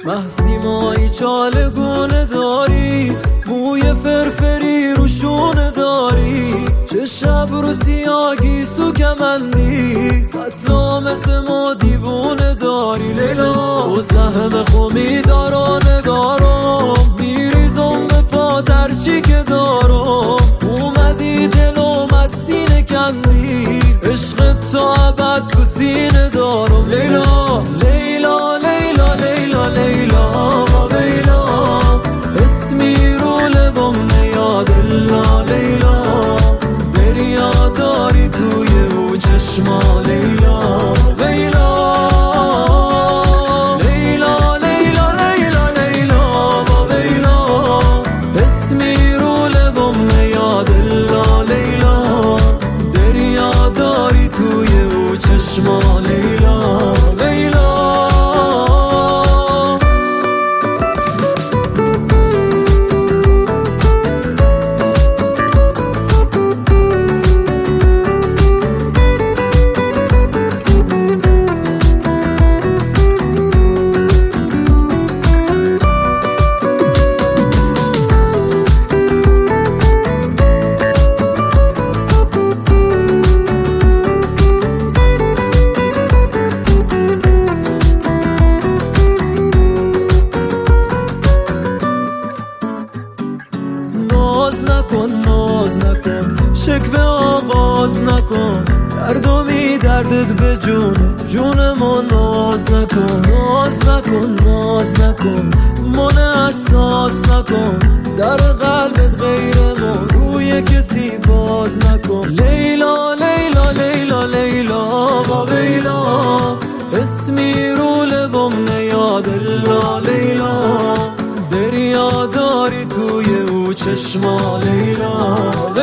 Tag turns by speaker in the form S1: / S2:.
S1: محسی مایی چالگونه داری، موی فرفری رو شونه داری، چه شب رو سیاگی سو کمندی، صد مثل ما دیوونه داری. لیلا و سهم خومی دارا نگارم، میریزم به پاتر چی که دارم، اومدی دلم از سینه کندی، عشق تا ابد تو سینه دارم. لیلا لیلا لیلا لیلا لیلا با لیلا، اسمی رو لبم نیاد الا لیلا، دریا داری توی او چشما. لیلا لیلا لیلا لیلا لیلا لیلا با لیلا، اسمی رو لبم نیاد الا لیلا، دریا داری توی او چشما. لیلا لیلا ناز نکن، شکوه آغاز نکن، دردمی دردت به جون ما. ناز نکن ناز نکن ناز نکن، من احساس نکن، در قلبت غیر ما روی کسی باز نکن. لیلا لیلا لیلا لیلا با لیلا، اسمی رو لبم نیاد الا لیلا، دریا داری توی او چشما. لیلا